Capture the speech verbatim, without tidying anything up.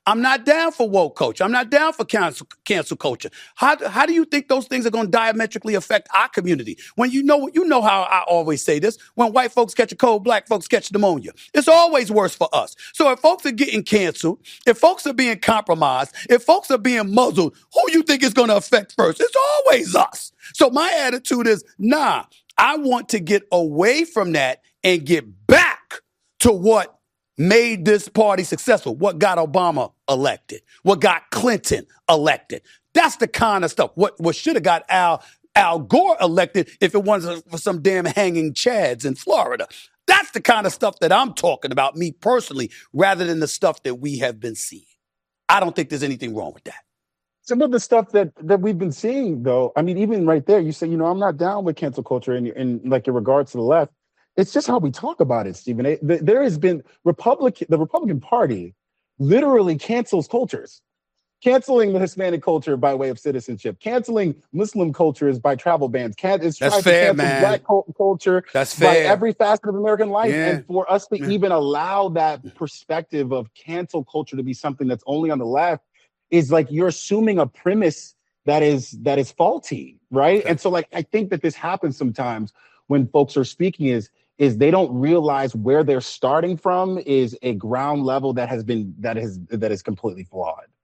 I'm not down for woke culture. I'm not down for cancel, cancel culture. How, how do you think those things are going to diametrically affect our community? When you know, you know how I always say this, when white folks catch a cold, black folks catch pneumonia. It's always worse for us. So if folks are getting canceled, if folks are being compromised, if folks are being muzzled, who you think is going to affect first? It's always us. So my attitude is, nah, I want to get away from that and get back to what made this party successful, what got Obama elected, what got Clinton elected. That's the kind of stuff. What, what should have got Al, Al Gore elected if it wasn't for some damn hanging chads in Florida. That's the kind of stuff that I'm talking about, me personally, rather than the stuff that we have been seeing. I don't think there's anything wrong with that. Some of the stuff that that we've been seeing, though, I mean, even right there, you say, you know, I'm not down with cancel culture in, in like in regards to the left. It's just how we talk about it, Stephen. It, there has been Republican, the Republican Party literally cancels cultures, canceling the Hispanic culture by way of citizenship, canceling Muslim cultures by travel bans. Can, it's That's trying fair, to cancel man. Black cult- culture That's by fair. every facet of American life. Yeah. And for us to Yeah. even allow that perspective of cancel culture to be something that's only on the left is like you're assuming a premise that is that is faulty, right? Okay. And so, like, I think that this happens sometimes when folks are speaking is is they don't realize where they're starting from is a ground level that has been that is that is completely flawed.